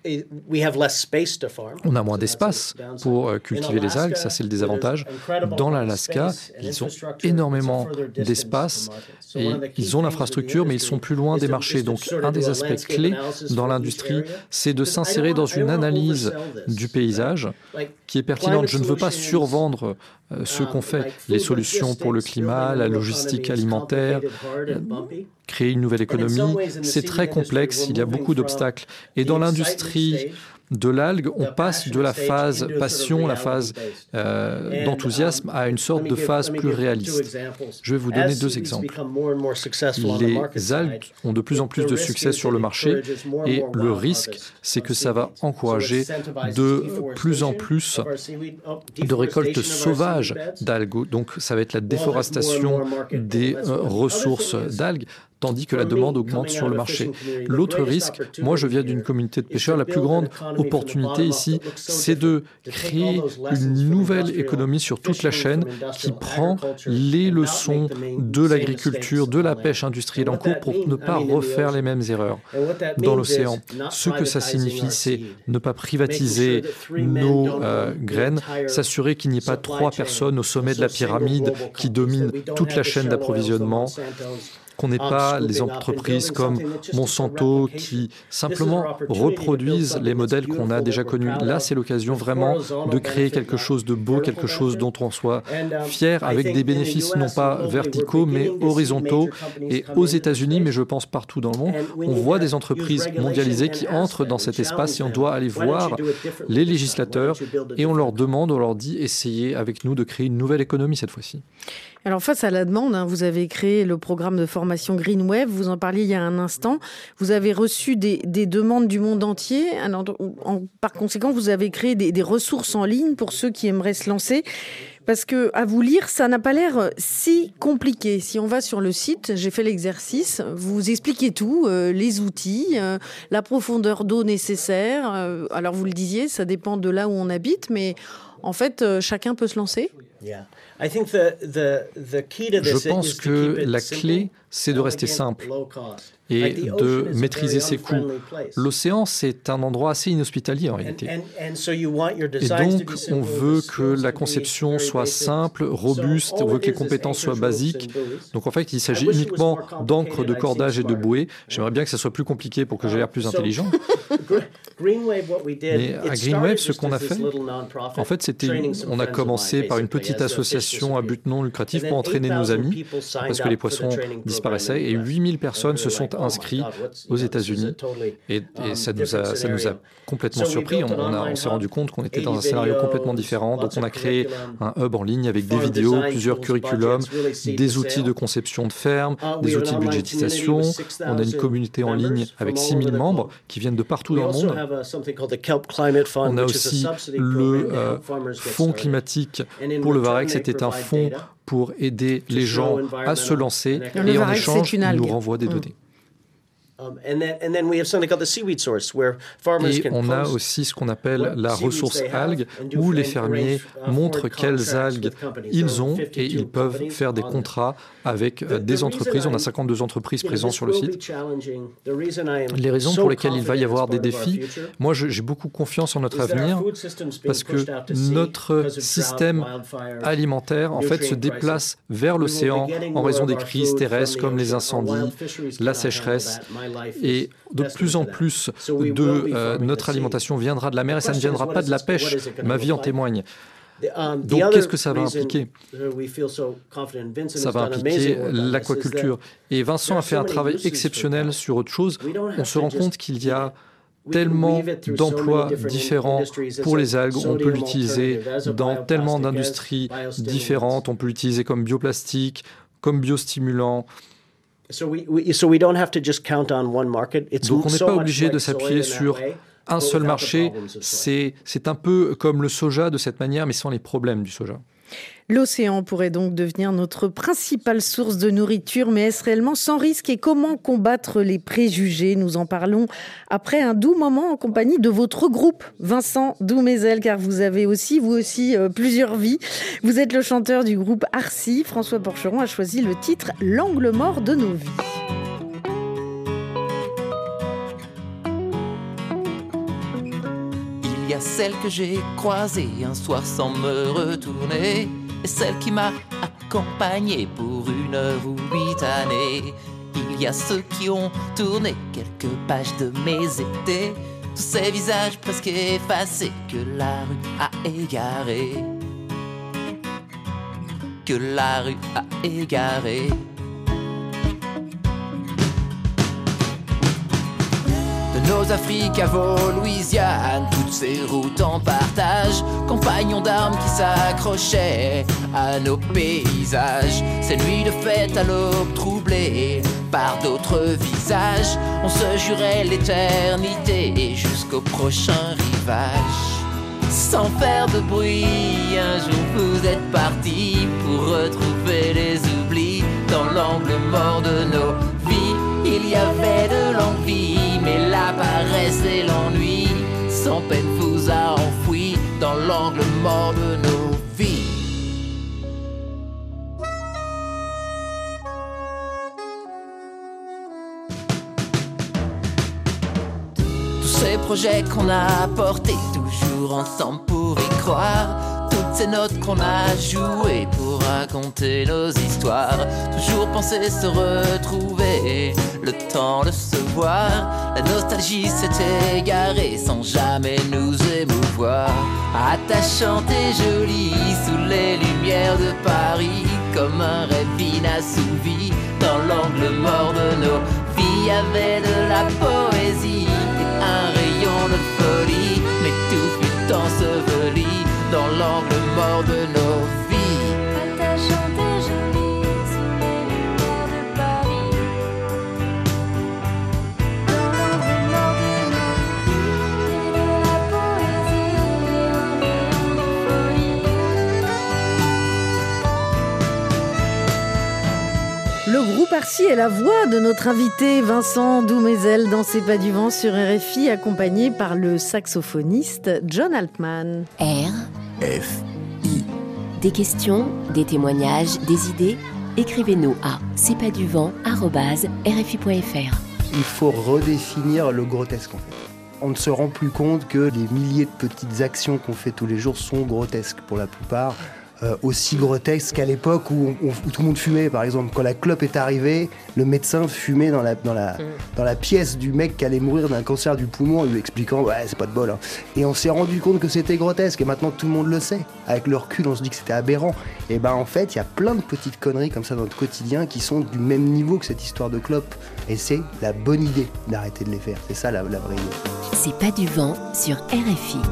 On a moins d'espace pour cultiver les algues, ça c'est le désavantage. Dans l'Alaska, ils ont énormément d'espace et ils ont l'infrastructure, mais ils sont plus loin des marchés. Donc, un des aspects clés dans l'industrie, c'est de s'insérer dans une analyse du paysage qui est pertinente. Je ne veux pas survendre euh, ce qu'on fait, les solutions pour le climat, la logistique alimentaire, euh, créer une nouvelle économie. C'est très complexe, il y a beaucoup d'obstacles. Et dans l'industrie de l'algue, on passe de la phase passion, la phase euh, d'enthousiasme, à une sorte de phase plus réaliste. Je vais vous donner deux exemples. Les algues ont de plus en plus de succès sur le marché et le risque, c'est que ça va encourager de plus en plus de récoltes sauvages d'algues. Donc ça va être la déforestation des euh, ressources d'algues, tandis que la demande augmente sur le marché. L'autre risque, moi je viens d'une communauté de pêcheurs, la plus grande opportunité ici, c'est de créer une nouvelle économie sur toute la chaîne qui prend les leçons de l'agriculture, de la pêche industrielle en cours pour ne pas refaire les mêmes erreurs dans l'océan. Ce que ça signifie, c'est ne pas privatiser nos euh, graines, s'assurer qu'il n'y ait pas trois personnes au sommet de la pyramide qui dominent toute la chaîne d'approvisionnement, qu'on n'ait pas les entreprises comme Monsanto qui simplement reproduisent les modèles qu'on a déjà connus. Là, c'est l'occasion vraiment de créer quelque chose de beau, quelque chose dont on soit fier, avec des bénéfices non pas verticaux, mais horizontaux. Et aux États-Unis, mais je pense partout dans le monde, on voit des entreprises mondialisées qui entrent dans cet espace et on doit aller voir les législateurs et on leur demande, on leur dit, essayez avec nous de créer une nouvelle économie cette fois-ci. Alors face à la demande, hein, vous avez créé le programme de formation Green Wave, vous en parliez il y a un instant, vous avez reçu des, des demandes du monde entier, alors, en, par conséquent vous avez créé des, des ressources en ligne pour ceux qui aimeraient se lancer. Parce que, à vous lire, ça n'a pas l'air si compliqué. Si on va sur le site, j'ai fait l'exercice, vous expliquez tout, euh, les outils, euh, la profondeur d'eau nécessaire. Euh, alors vous le disiez, ça dépend de là où on habite, mais en fait, euh, chacun peut se lancer. Je pense que la clé, c'est de rester simple et de maîtriser ses coûts. L'océan, c'est un endroit assez inhospitalier en réalité. Et donc, on veut que la conception soit simple, robuste, on veut que les compétences soient basiques. Donc en fait, il s'agit uniquement d'encre, de cordage et de bouée. J'aimerais bien que ça soit plus compliqué pour que j'ai l'air plus intelligent. Mais à Green Wave, ce qu'on a fait, en fait, c'était, on a commencé par une petite association à but non lucratif pour entraîner nos amis, parce que les poissons disparaissaient, et huit mille personnes se sont inscrites aux États-Unis. Et, et ça, nous a, ça nous a complètement surpris. On, on, a, on s'est rendu compte qu'on était dans un scénario complètement différent. Donc on a créé un hub en ligne avec des vidéos, plusieurs curriculums, des outils de conception de ferme, des outils de budgétisation. On a une communauté en ligne avec six mille membres qui viennent de partout dans le monde. On a aussi le euh, fonds climatique pour le Varex. C'était un fonds pour aider les gens à se lancer et en échange, ils nous renvoient des données. Et on a aussi ce qu'on appelle la ressource algue, où les fermiers montrent quelles algues ils ont et ils peuvent faire des contrats avec des entreprises. On a cinquante-deux entreprises présentes sur le site. Les raisons pour lesquelles il va y avoir des défis, moi j'ai beaucoup confiance en notre avenir parce que notre système alimentaire en fait se déplace vers l'océan en raison des crises terrestres comme les incendies, la sécheresse. Et de plus en plus de euh, notre alimentation viendra de la mer et ça ne viendra pas de la pêche. Ma vie en témoigne. Donc, qu'est-ce que ça va impliquer ? Ça va impliquer l'aquaculture. Et Vincent a fait un travail exceptionnel sur autre chose. On se rend compte qu'il y a tellement d'emplois différents pour les algues. On peut l'utiliser dans tellement d'industries différentes. On peut l'utiliser comme bioplastique, comme biostimulant. Donc on n'est pas obligé de s'appuyer sur un seul marché. C'est, c'est un peu comme le soja de cette manière, mais sans les problèmes du soja. L'océan pourrait donc devenir notre principale source de nourriture, mais est-ce réellement sans risque ? Et comment combattre les préjugés ? Nous en parlons après un doux moment en compagnie de votre groupe, Vincent Doumézel, car vous avez aussi, vous aussi, euh, plusieurs vies. Vous êtes le chanteur du groupe Arcy. François Porcheron a choisi le titre « L'angle mort de nos vies ». Il y a celle que j'ai croisée un soir sans me retourner, et celle qui m'a accompagné pour une heure ou huit années. Il y a ceux qui ont tourné quelques pages de mes étés, tous ces visages presque effacés que la rue a égarés, que la rue a égarés. De nos vos Afriques à vos Louisiane, toutes ces routes en partage, compagnons d'armes qui s'accrochaient à nos paysages. Ces nuits de fête à l'aube troublées par d'autres visages, on se jurait l'éternité jusqu'au prochain rivage. Sans faire de bruit, un jour vous êtes partis pour retrouver les oublis dans l'angle mort de nos vies. Il y avait de l'envie, mais la paresse et l'ennui sans peine vous a enfoui dans l'angle mort de nos vies. Tous ces projets qu'on a portés, toujours ensemble pour y croire, toutes ces notes qu'on a jouées pour raconter nos histoires, toujours penser se retrouver, le temps de se voir, la nostalgie s'est égarée sans jamais nous émouvoir, attachante et jolie sous les lumières de Paris, comme un rêve inassouvi dans l'angle mort de nos vies. Y avait de la poésie et un rayon de folie, mais tout fut enseveli dans l'angle mort de nos vies. Attachante et jolie sous les lumières de Paris, dans l'angle mort de nos vies, et de la poésie et un rayon de folie. Le groupe Arcy est la voix de notre invité Vincent Doumézel dans C'est pas du vent sur R F I, accompagné par le saxophoniste John Altman. R F I. Des questions, des témoignages, des idées, écrivez-nous à c'est pas du vent arobase r f i point f r. Il faut redéfinir le grotesque en fait. On ne se rend plus compte que les milliers de petites actions qu'on fait tous les jours sont grotesques pour la plupart. Euh, aussi grotesque qu'à l'époque où, on, où tout le monde fumait, par exemple. Quand la clope est arrivée, le médecin fumait dans la, dans la, mmh. dans la pièce du mec qui allait mourir d'un cancer du poumon, en lui expliquant « ouais, c'est pas de bol hein. ». Et on s'est rendu compte que c'était grotesque, et maintenant tout le monde le sait. Avec le recul, on se dit que c'était aberrant. Et ben en fait, il y a plein de petites conneries comme ça dans notre quotidien qui sont du même niveau que cette histoire de clope. Et c'est la bonne idée d'arrêter de les faire. C'est ça la, la vraie idée. C'est pas du vent sur R F I.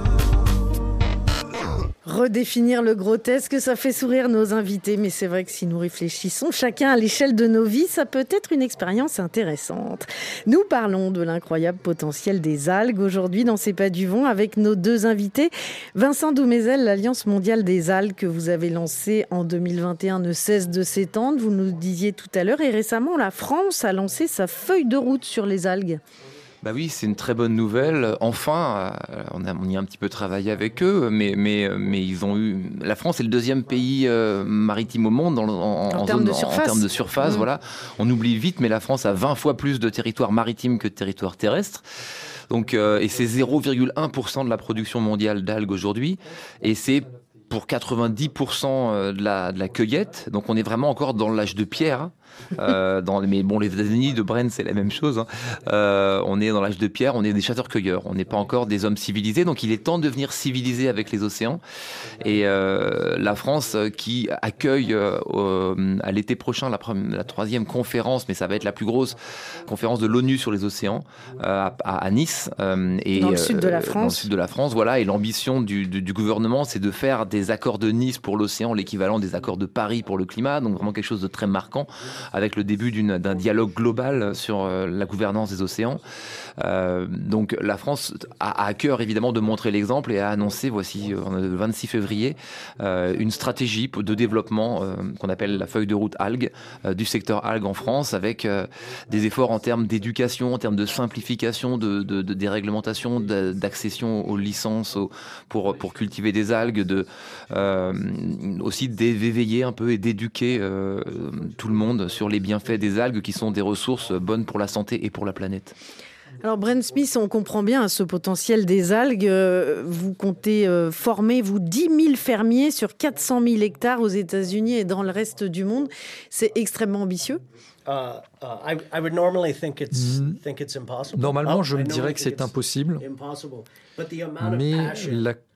Redéfinir le grotesque, ça fait sourire nos invités, mais c'est vrai que si nous réfléchissons chacun à l'échelle de nos vies, ça peut être une expérience intéressante. Nous parlons de l'incroyable potentiel des algues aujourd'hui dans C'est pas du vent avec nos deux invités. Vincent Doumézel, l'Alliance mondiale des algues que vous avez lancée en deux mille vingt et un ne cesse de s'étendre, vous nous disiez tout à l'heure, et récemment la France a lancé sa feuille de route sur les algues. Bah oui, c'est une très bonne nouvelle. Enfin, on, a, on y a un petit peu travaillé avec eux, mais, mais, mais ils ont eu. La France est le deuxième pays euh, maritime au monde en, en, en, termes, zone, de surface. en, en termes de surface. Mmh. Voilà. On oublie vite, mais la France a vingt fois plus de territoire maritime que de territoire terrestre. Donc, euh, et c'est zéro virgule un pour cent de la production mondiale d'algues aujourd'hui. Et c'est pour quatre-vingt-dix pour cent de la, de la cueillette. Donc, on est vraiment encore dans l'âge de pierre. Hein. Euh, dans, mais bon, les États-Unis de Brenne, c'est la même chose. Hein. Euh, on est dans l'âge de pierre, on est des chasseurs-cueilleurs. On n'est pas encore des hommes civilisés. Donc, il est temps de devenir civilisé avec les océans. Et euh, la France, qui accueille euh, à l'été prochain la, la troisième conférence, mais ça va être la plus grosse conférence de l'ONU sur les océans euh, à, à Nice. Euh, et, dans le sud de la France. Euh, dans le sud de la France, voilà. Et l'ambition du, du, du gouvernement, c'est de faire des accords de Nice pour l'océan, l'équivalent des accords de Paris pour le climat. Donc, vraiment quelque chose de très marquant, avec le début d'une, d'un dialogue global sur euh, la gouvernance des océans. Euh, donc la France a à cœur évidemment de montrer l'exemple et a annoncé, voici euh, le vingt-six février, euh, une stratégie de développement euh, qu'on appelle la feuille de route algues, euh, du secteur algues en France, avec euh, des efforts en termes d'éducation, en termes de simplification de, de, de, des réglementations, de, d'accession aux licences aux, pour, pour cultiver des algues, de, euh, aussi d'éveiller un peu et d'éduquer euh, tout le monde sur les bienfaits des algues qui sont des ressources bonnes pour la santé et pour la planète. Alors Brent Smith, on comprend bien ce potentiel des algues. Vous comptez former, vous, dix mille fermiers sur quatre cent mille hectares aux États-Unis et dans le reste du monde. C'est extrêmement ambitieux. Uh, uh, I, I would normally think it's, mmh. think it's impossible. Normalement, je me dirais que c'est impossible. Mais la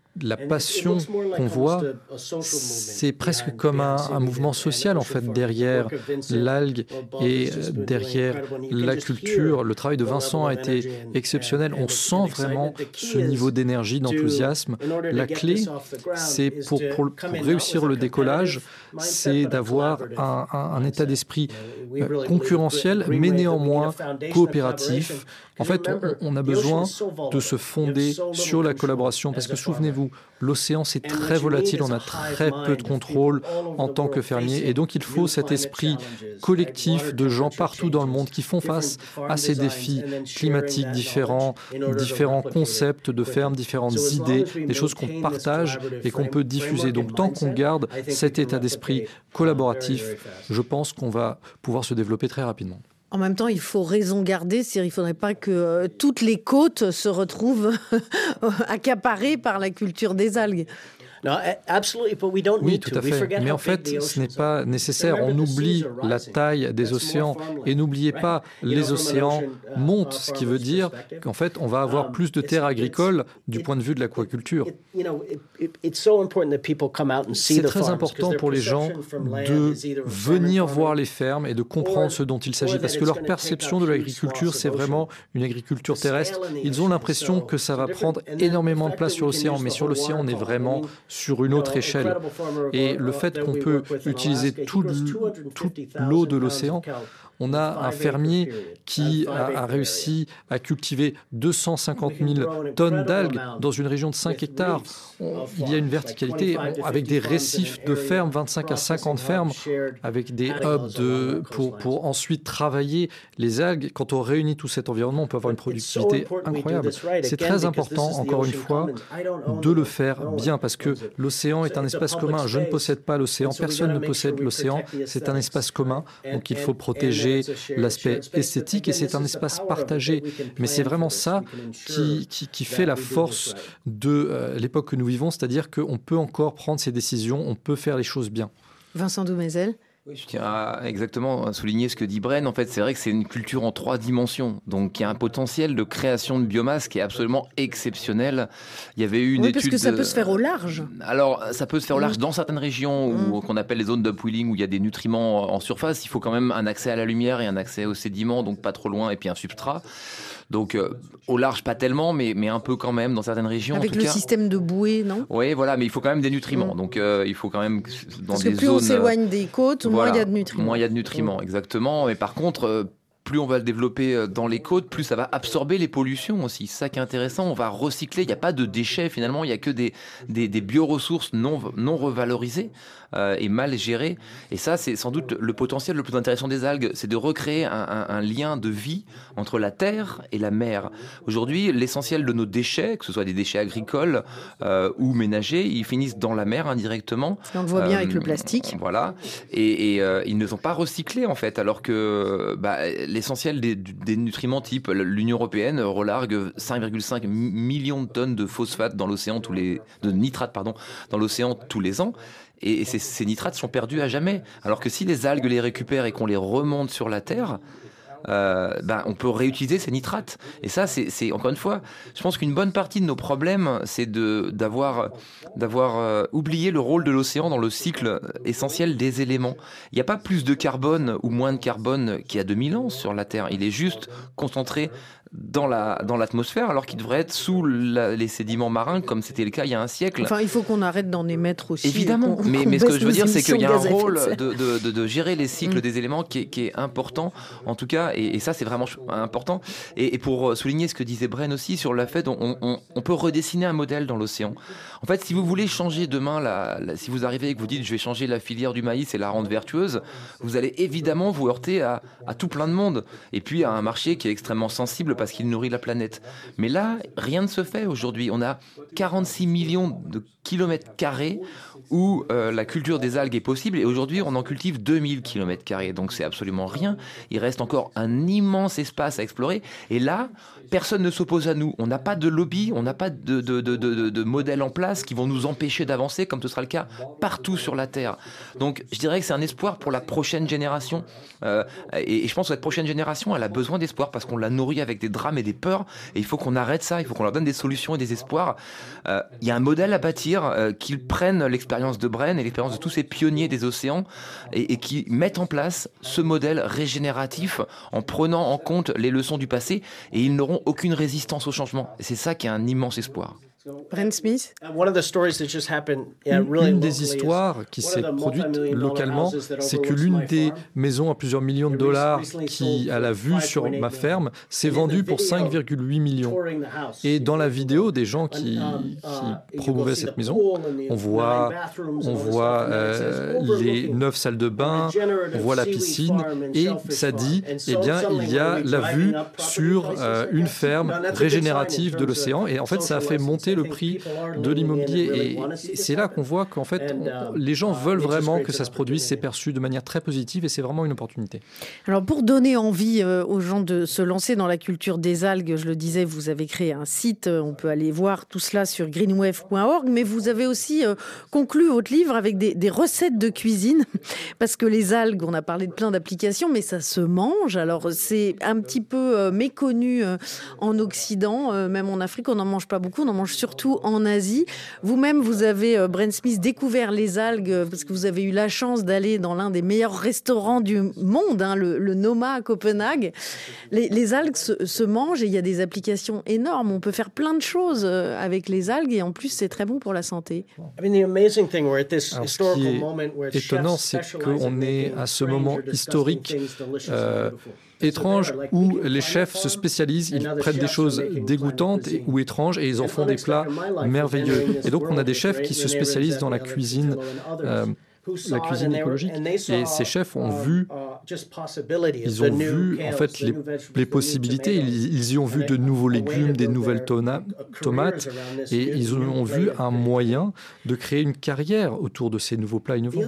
la passion qu'on voit, c'est presque comme un, un mouvement social en fait derrière l'algue et derrière la culture. Le travail de Vincent a été exceptionnel. On sent vraiment ce niveau d'énergie, d'enthousiasme. La clé, c'est pour, pour, pour réussir le décollage, c'est d'avoir un, un, un état d'esprit concurrentiel, mais néanmoins coopératif. En fait, on, on a besoin de se fonder sur la collaboration parce que souvenez-vous, l'océan c'est très volatile, on a très peu de contrôle en tant que fermier et donc il faut cet esprit collectif de gens partout dans le monde qui font face à ces défis climatiques différents, différents concepts de ferme, différentes idées, des choses qu'on partage et qu'on peut diffuser. Donc tant qu'on garde cet état d'esprit collaboratif, je pense qu'on va pouvoir se développer très rapidement. En même temps, il faut raison garder, c'est-à-dire il ne faudrait pas que euh, toutes les côtes se retrouvent accaparées par la culture des algues. Oui, tout à fait. Mais en fait, ce n'est pas nécessaire. On oublie la taille des océans. Et n'oubliez pas, les océans montent, ce qui veut dire qu'en fait, on va avoir plus de terres agricoles du point de vue de l'aquaculture. C'est très important pour les gens de venir voir les fermes et de comprendre ce dont il s'agit. Parce que leur perception de l'agriculture, c'est vraiment une agriculture terrestre. Ils ont l'impression que ça va prendre énormément de place sur l'océan. Mais sur l'océan, on est vraiment sur une autre échelle. Et le fait qu'on peut utiliser toute l'eau de l'océan, on a un fermier qui a, a réussi à cultiver deux cent cinquante mille tonnes d'algues dans une région de cinq hectares. On, il y a une verticalité on, avec des récifs de fermes, vingt-cinq à cinquante fermes, avec des hubs de, pour, pour ensuite travailler les algues. Quand on réunit tout cet environnement, on peut avoir une productivité incroyable. C'est très important, encore une fois, de le faire bien parce que l'océan est un espace commun. Je ne possède pas l'océan, personne ne possède l'océan. C'est un espace commun, donc il faut protéger l'aspect esthétique et c'est un espace partagé. Mais c'est vraiment ça qui, qui, qui fait la force de euh, l'époque que nous vivons, c'est-à-dire qu'on peut encore prendre ces décisions, on peut faire les choses bien. Vincent Doumézel. Oui, je tiens à exactement souligner ce que dit Bren. En fait, c'est vrai que c'est une culture en trois dimensions. Donc, il y a un potentiel de création de biomasse qui est absolument exceptionnel. Il y avait eu une oui, étude... parce que ça peut se faire au large. Alors, ça peut se faire au large mmh. dans certaines régions où, mmh. qu'on appelle les zones d'upwelling, où il y a des nutriments en surface. Il faut quand même un accès à la lumière et un accès aux sédiments, donc pas trop loin, et puis un substrat. Donc, euh, au large, pas tellement, mais, mais un peu quand même dans certaines régions. Avec en tout le cas. système de bouée, non ? Oui, voilà, mais il faut quand même des nutriments. Mmh. Donc, euh, il faut quand même dans Parce des que plus zones, on s'éloigne des côtes, voilà, moins il y a de nutriments. Moins il y a de nutriments, mmh. exactement. Mais par contre, euh, plus on va le développer dans les côtes, plus ça va absorber les pollutions aussi. C'est ça qui est intéressant. On va recycler. Il n'y a pas de déchets finalement. Il n'y a que des, des, des bioressources non, non revalorisées euh, et mal gérées. Et ça, c'est sans doute le potentiel le plus intéressant des algues. C'est de recréer un, un, un lien de vie entre la terre et la mer. Aujourd'hui, l'essentiel de nos déchets, que ce soit des déchets agricoles euh, ou ménagers, ils finissent dans la mer indirectement. On le voit bien euh, avec le plastique. Voilà. Et, et euh, ils ne sont pas recyclés en fait, alors que bah, l'essentiel des, des nutriments type l'Union européenne relargue cinq virgule cinq millions de tonnes de phosphate dans l'océan tous les de nitrates pardon dans l'océan tous les ans. Et ces, ces nitrates sont perdus à jamais. Alors que si les algues les récupèrent et qu'on les remonte sur la terre, euh, ben, on peut réutiliser ces nitrates. Et ça, c'est, c'est encore une fois, je pense qu'une bonne partie de nos problèmes, c'est de, d'avoir, d'avoir euh, oublié le rôle de l'océan dans le cycle essentiel des éléments. Il n'y a pas plus de carbone ou moins de carbone qu'il y a deux mille ans sur la Terre. Il est juste concentré dans la dans l'atmosphère alors qu'il devrait être sous la, les sédiments marins comme c'était le cas il y a un siècle. Enfin, il faut qu'on arrête d'en émettre aussi. Évidemment, qu'on, mais, qu'on mais ce que je veux dire, c'est qu'il y a un rôle de, de, de, de gérer les cycles mmh. des éléments qui est, qui est important, en tout cas, et, et ça c'est vraiment important. Et, et pour souligner ce que disait Bren aussi sur le fait on, on, on peut redessiner un modèle dans l'océan. En fait, si vous voulez changer demain, la, la, si vous arrivez et que vous dites je vais changer la filière du maïs et la rendre vertueuse, vous allez évidemment vous heurter à, à tout plein de monde, et puis à un marché qui est extrêmement sensible parce qu'il nourrit la planète. Mais là, rien ne se fait aujourd'hui. On a quarante-six millions de kilomètres carrés où euh, la culture des algues est possible. Et aujourd'hui, on en cultive deux mille kilomètres carrés. Donc, c'est absolument rien. Il reste encore un immense espace à explorer. Et là, personne ne s'oppose à nous. On n'a pas de lobby, on n'a pas de, de, de, de, de modèles en place qui vont nous empêcher d'avancer, comme ce sera le cas partout sur la Terre. Donc, je dirais que c'est un espoir pour la prochaine génération. Euh, et, et je pense que cette prochaine génération, elle a besoin d'espoir parce qu'on l'a nourrie avec des drames et des peurs. Et il faut qu'on arrête ça. Il faut qu'on leur donne des solutions et des espoirs. Euh, il y a un modèle à bâtir, euh, qu'ils prennent l'expérience de Bren et l'expérience de tous ces pionniers des océans et, et qui mettent en place ce modèle régénératif en prenant en compte les leçons du passé, et ils n'auront aucune résistance au changement. Et c'est ça qui est un immense espoir. Brent Smith. Une des histoires qui s'est produite localement, c'est que l'une des maisons à plusieurs millions de dollars qui a la vue sur ma ferme s'est vendue pour cinq virgule huit millions. Et dans la vidéo des gens qui, qui promouvaient cette maison, on voit, on voit euh, les neuf salles de bain, on voit la piscine, et ça dit, eh bien, il y a la vue sur euh, une ferme régénérative de l'océan. Et en fait, ça a fait monter le prix de l'immobilier, et c'est là qu'on voit qu'en fait on, les gens veulent vraiment que ça se produise, c'est perçu de manière très positive et c'est vraiment une opportunité. Alors pour donner envie euh, aux gens de se lancer dans la culture des algues, je le disais, vous avez créé un site, on peut aller voir tout cela sur greenwave point org, mais vous avez aussi euh, conclu votre livre avec des, des recettes de cuisine, parce que les algues, on a parlé de plein d'applications, mais ça se mange. Alors c'est un petit peu euh, méconnu euh, en Occident, euh, même en Afrique on n'en mange pas beaucoup, on en mange surtout en Asie. Vous-même, vous avez, euh, Brent Smith, découvert les algues parce que vous avez eu la chance d'aller dans l'un des meilleurs restaurants du monde, hein, le, le Noma à Copenhague. Les, les algues se, se mangent et il y a des applications énormes. On peut faire plein de choses avec les algues et en plus, c'est très bon pour la santé. Alors, ce qui est étonnant, c'est qu'on est à ce moment historique euh, étrange où les chefs se spécialisent, ils prennent des choses dégoûtantes ou étranges et ils en font des plats merveilleux. Et donc on a des chefs qui se spécialisent dans la cuisine euh, la cuisine écologique, et ces chefs ont vu, ils ont vu en fait les, les possibilités, ils, ils y ont vu de nouveaux légumes, des nouvelles tona, tomates, et ils ont vu un moyen de créer une carrière autour de ces nouveaux plats innovants.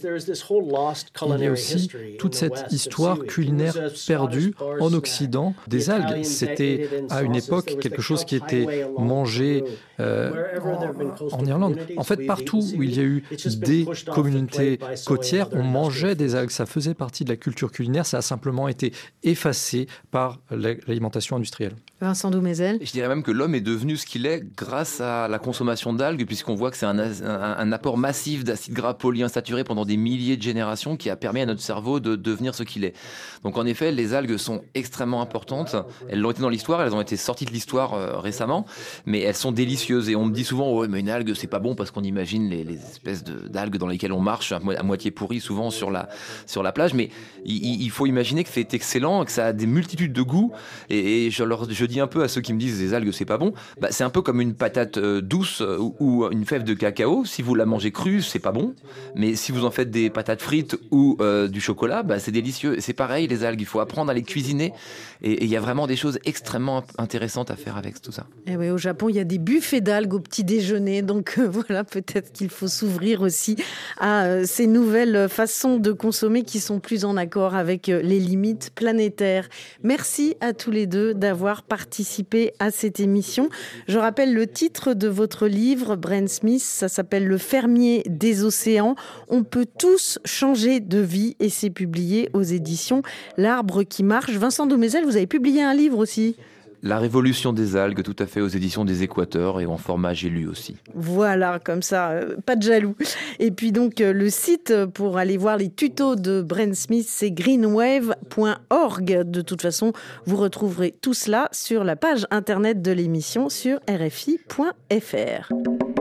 Il y a aussi toute cette histoire culinaire perdue en Occident des algues. C'était à une époque quelque chose qui était mangé euh, en, en Irlande. En fait, partout où il y a eu des communautés côtières, on mangeait des algues. Ça faisait partie de la culture culinaire. Ça a simplement été effacé par l'alimentation industrielle. Vincent Doumézel. Je dirais même que l'homme est devenu ce qu'il est grâce à la consommation d'algues, puisqu'on voit que c'est un, un, un apport massif d'acides gras polyinsaturés pendant des milliers de générations qui a permis à notre cerveau de devenir ce qu'il est. Donc en effet, les algues sont extrêmement importantes. Elles l'ont été dans l'histoire, elles ont été sorties de l'histoire euh, récemment, mais elles sont délicieuses. Et on me dit souvent, ouais, mais une algue, c'est pas bon parce qu'on imagine les, les espèces de, d'algues dans lesquelles on marche à, mo- à moitié pourries souvent sur la, sur la plage. Mais il, il faut imaginer que c'est excellent, que ça a des multitudes de goûts. Et, et je leur je dis un peu à ceux qui me disent les algues c'est pas bon, bah, c'est un peu comme une patate euh, douce euh, ou, ou une fève de cacao. Si vous la mangez crue, c'est pas bon, mais si vous en faites des patates frites ou euh, du chocolat, bah, c'est délicieux. Et c'est pareil les algues, il faut apprendre à les cuisiner, et il y a vraiment des choses extrêmement intéressantes à faire avec tout ça. Et oui, au Japon il y a des buffets d'algues au petit déjeuner, donc euh, voilà, peut-être qu'il faut s'ouvrir aussi à euh, ces nouvelles façons de consommer qui sont plus en accord avec euh, les limites planétaires. Merci à tous les deux d'avoir participé à cette émission. Je rappelle le titre de votre livre, Brent Smith, ça s'appelle Le fermier des océans. On peut tous changer de vie, et c'est publié aux éditions L'Arbre qui marche. Vincent Doumézel, vous avez publié un livre aussi. La révolution des algues, tout à fait, aux éditions des Équateurs et en format J'ai lu aussi. Voilà, comme ça, euh, pas de jaloux. Et puis donc, euh, le site pour aller voir les tutos de Brent Smith, c'est greenwave point org. De toute façon, vous retrouverez tout cela sur la page internet de l'émission sur r f i point f r.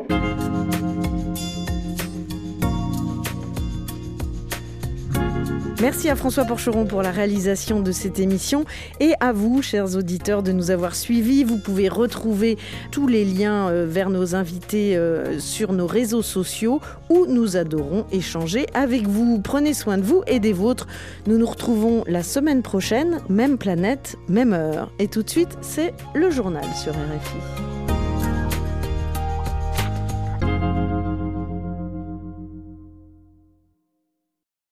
Merci à François Porcheron pour la réalisation de cette émission, et à vous, chers auditeurs, de nous avoir suivis. Vous pouvez retrouver tous les liens vers nos invités sur nos réseaux sociaux, où nous adorons échanger avec vous. Prenez soin de vous et des vôtres. Nous nous retrouvons la semaine prochaine, même planète, même heure. Et tout de suite, c'est le journal sur R F I.